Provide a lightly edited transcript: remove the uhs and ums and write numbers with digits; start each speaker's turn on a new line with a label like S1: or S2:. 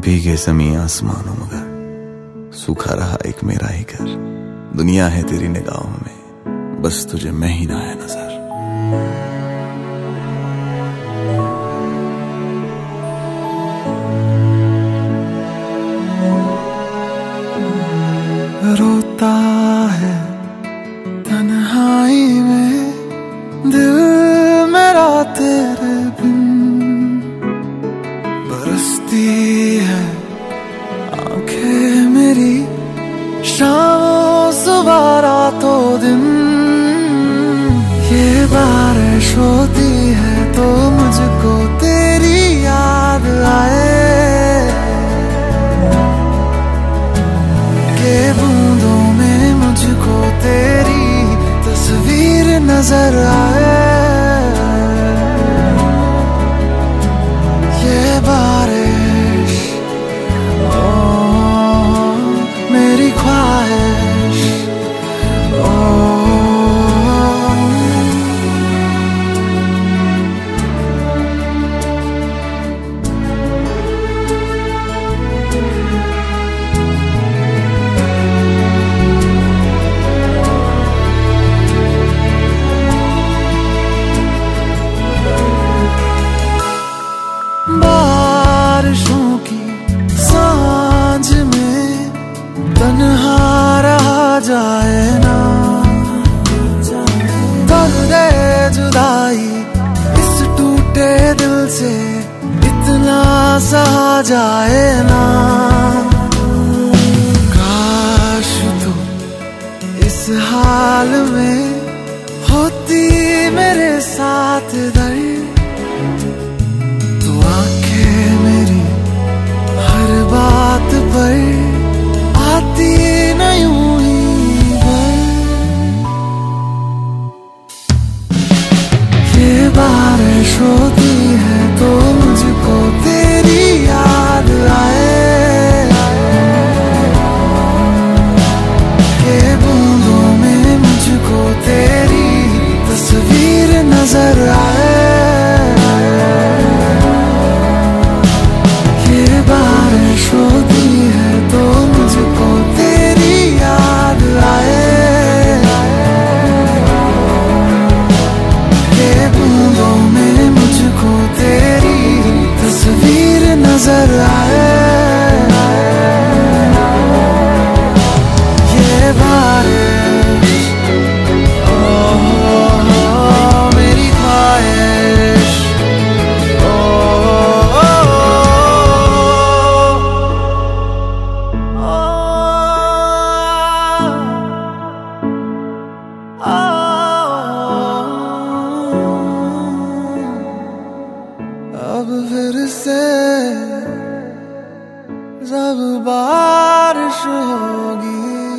S1: भीगे ज़मीं आसमानों मगर सूखा रहा एक मेरा ही घर। दुनिया है तेरी निगाहों में, बस तुझे मैं ही ना है नजर।
S2: रोता है तन्हाई में दिल मेरा तेरे बिन, बरसती है आंखें मेरी शामों सुबह रातों दिन। ये बारिश होती है तो मुझको तेरी याद आए, के बूंदों में मुझको तेरी तस्वीर नजर आए। ये बारिश ओ मेरी ख्वाहिश ओ बारिशों की सांझ में तन्हा रहा जाए ना, दर्द जुदाई इस टूटे दिल से इतना सहा जाए ना। काश तो इस हाल में होती मेरे साथ दर्द, तो आंखें मेरी हर बात पर आती न यूं ही भर। ये बारिश होती है तो मुझको तेरी याद आए, के बूंदों में मुझको तेरी तस्वीर नजर आए। बारिश होती है तो मुझको तेरी याद आए, ये बूंदों में मुझको तेरी तस्वीर नजर आए। ये बारिश ओ मेरी ख्वाहिश अब फिर से जब बारिश होगी